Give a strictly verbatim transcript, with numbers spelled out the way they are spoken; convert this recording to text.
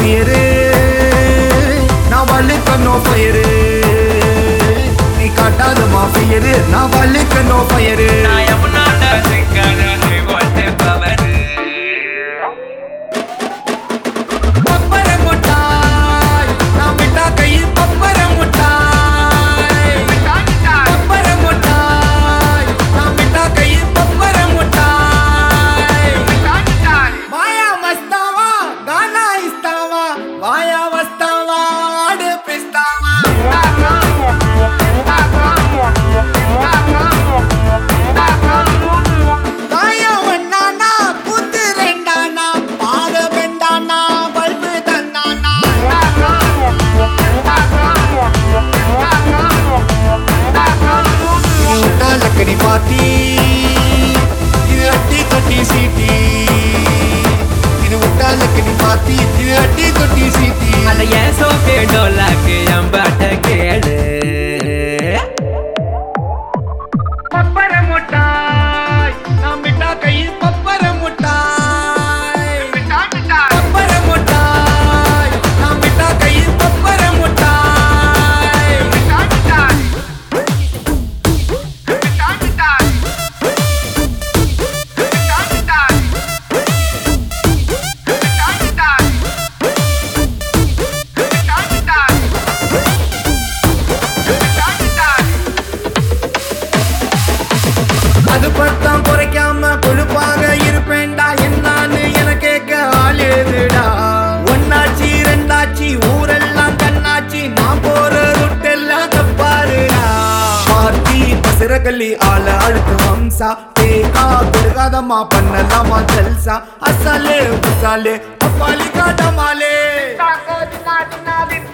beer நான் வழுக்கனோ fire நீ காட்டாத மாஃபியரு நான் வழுக்கனோ ஃபயரு பாத்தி இது அட்டி தொட்டி சீட்டி இது விட்டாலுக்கு நீ பாத்தி இது அட்டி தொட்டி சீட்டி அட ஏன் சோக்கே டோலாக்கு எம்பாட்ட கேளு பப்பர முட்டாய் நாம் விட்டா கை பப்பர முட்டாய் பப்பர முட்டாய் நாம் விட்டா கை பப்பர முட்டாய் அது பத்தாம் குறைக்காம கொழுப்பாக இருப்பேன்டா என்னான்னு என கேட்க ஆள் எழுதுடா ஒன்னாச்சி ரெண்டாச்சி ஊரெல்லாம் கண்ணாச்சி நான் போற ருட்டெல்லாம் தப்பாருடா பார்த்தி பசிரகல்லி ஆள அழுத்து வம்சா தேகா கொடுக்காதம்மா பண்ணலாமா ஜல்சா அசாலே உசாலே அப்பாலி காட்டமாலே